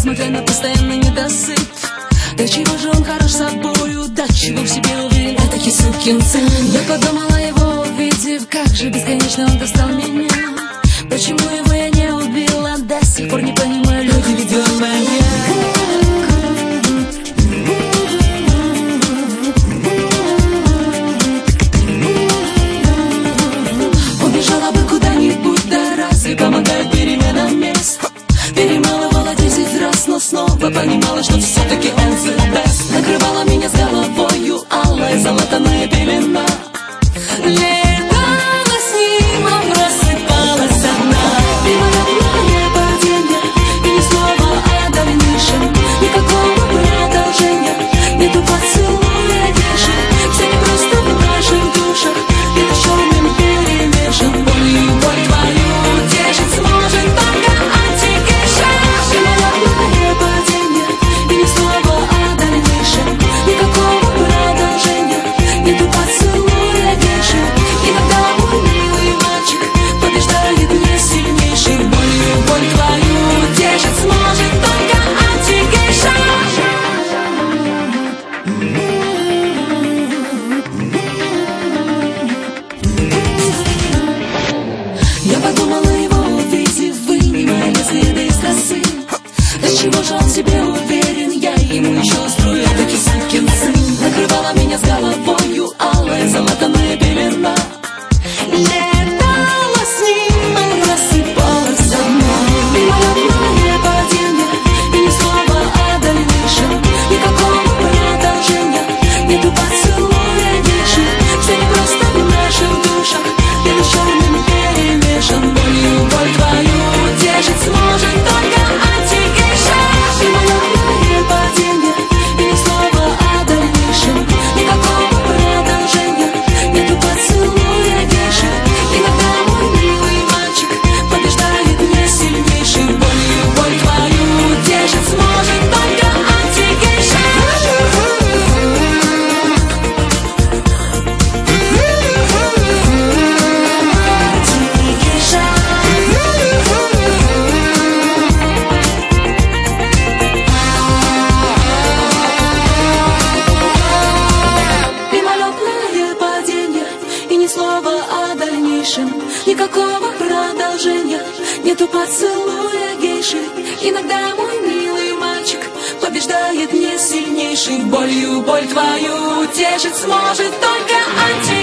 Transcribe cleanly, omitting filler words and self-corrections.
несмотря на постоянный недосып. Да чего же он хорош собою, да чего в себе уверен, этакий сукин сын. Я подумала его увидев, как же бесконечно он достал меня. Почему его я не убила, до сих пор не понимаю, люди, ведь он моя. Убежала бы куда-нибудь, да разве помогает перемена мест? Перемалывала 10 раз, но снова понимала, что все-таки он the best. Накрывала меня с головою алая золотаная пелена. Летала с ним, а просыпалась одна. Мимолетное падение, и ни слова о дальнейшем. Никакого продолжения, нету поцелуя гейши. Все не просто в наших душах, это черным перемешан. Болью боль твою утешить сможет только антигейша. Мимолетное падение, и ни слова о дальнейшем. Никакого продолжения, нету поцелуя гейши. Иногда мой милый мальчик побеждает не сильнейший. Болью боль твою утешить сможет только антигейша. Я подумала его увидев, вынимая следы из косы. Да чего же он в себе уверен, я ему еще устрою этакий сукин сын. Накрывала меня с головою алая золотаная пелена. Летала с ним, а просыпалась одна. Мимолетное падение, и ни слова о дальнейшем. Никакого продолжения, нету поцелуя гейши. Все не просто в наших душах, белый с черным перемешан. Болью боль твою утешить сможет только антигейша. Мимолетное падение, и ни слова о дальнейшем. Никакого продолжения, нету поцелуя гейши. Иногда мой милый мальчик побеждает не сильнейший. Болью боль твою утешить сможет только антигейша. Мимолетное падение, и ни слова о дальнейшем. Никакого продолжения, нету поцелуя гейши. Иногда мой милый мальчик побеждает не сильнейший. Болью боль твою утешить сможет только антигейша.